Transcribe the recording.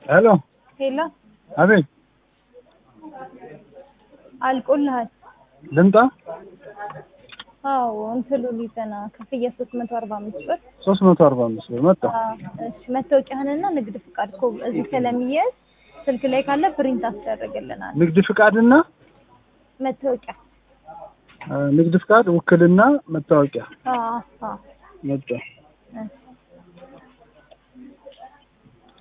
Hello. Hello. Abi. Alkolhal. Danta? እንትሉ ሊተና ክፍያ 345 ብር 345 ብር መጣ። እሺ መታወቂያህንና ንግድ ፍቃድ ኮ እዚህ ስለሚያዝ ስልክ ላይ ካለ ፕሪንት አስደርግልናል። ንግድ ፍቃድና መታወቂያ ንግድ ፍቃድ ውክልና መታወቂያ አዎ መጣ።